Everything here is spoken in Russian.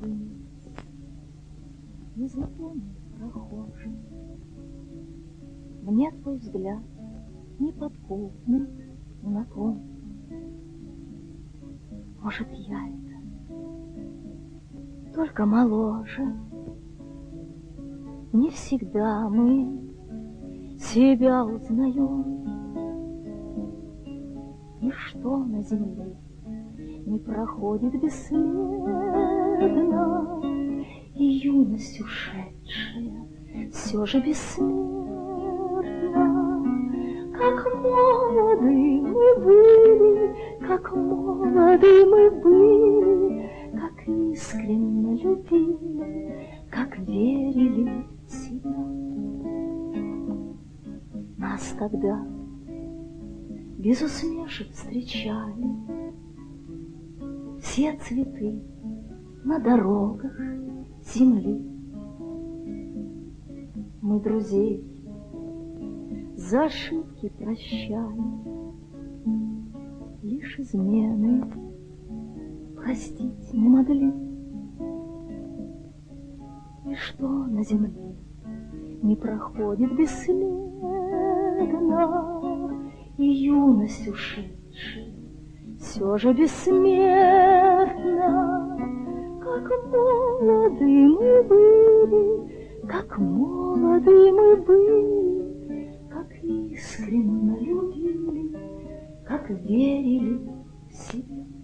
вниз, незнакомый прохожий. Мне твой взгляд неподкупный знаком. Может, я это только моложе. Не всегда мы себя узнаем. Ничто на земле не проходит бесследно, и юность ушедшая все же бессмертна. Как молоды мы были, как молоды мы были, как искренне любили, как верили в себя. Нас тогда без усмешек встречали все цветы на дорогах земли. Мы друзей за ошибки прощали, лишь измены простить не могли. И что на земле не проходит бесследно, и юность ушедшая все же бессмертна. Как молоды мы были, как молоды мы были, как искренне любили, как верили в себя.